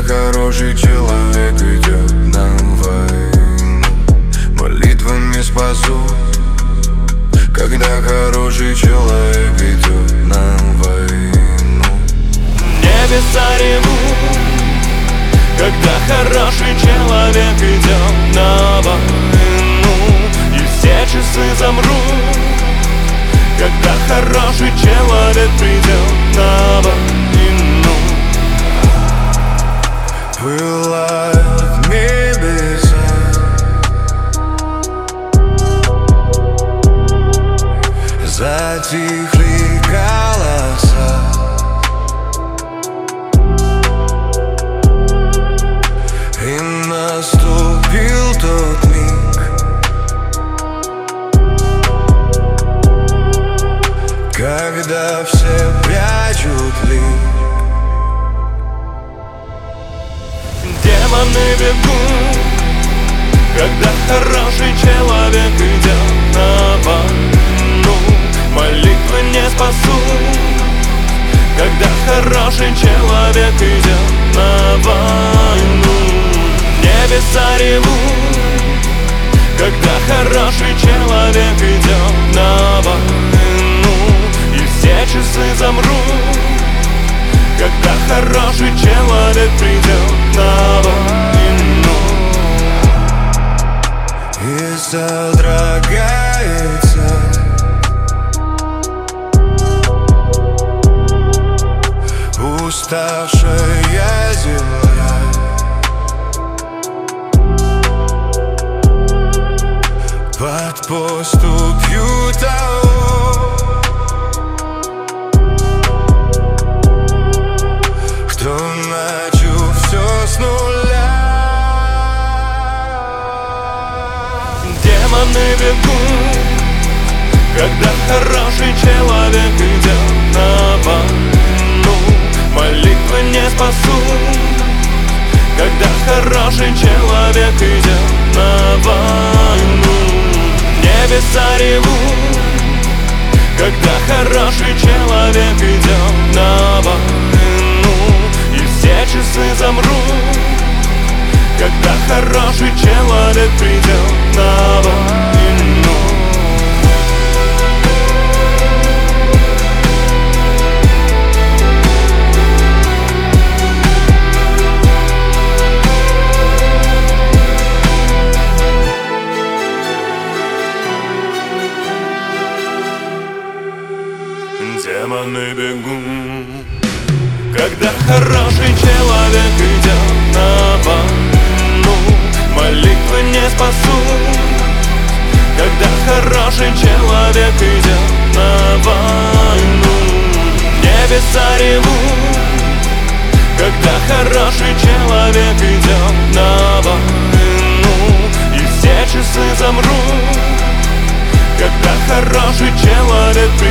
хороший человек идет на войну, молитвами спасут. Когда хороший человек идет на войну, небеса ревут. Когда хороший человек идет на войну, и все часы замрут. Когда хороший человек придет на войну, пылают небеса, затихли голоса. И наступил тот миг, когда все прячут лик. демоны бегут. Когда хороший человек идет на войну, молитвы не спасут. Когда хороший человек идет на войну, небеса ревут. Когда хороший человек идет на войну, и все часы замрут. Когда хороший человек придет на войну, и содрогается уставшая земля. Под поступью того, кто начал все с нуля. демоны бегут. Когда хороший человек идет на войну, молитвы не спасут. Когда хороший человек идет на войну, небеса ревут. Когда хороший человек идет на войну, и все часы замрут. Когда хороший человек придет на войну, демоны бегут. Когда хороший человек идет на войну, молитвы не спасут. Когда хороший человек идет на войну, небеса ревут. Когда хороший человек идет на войну, и все часы замрут. Когда хороший человек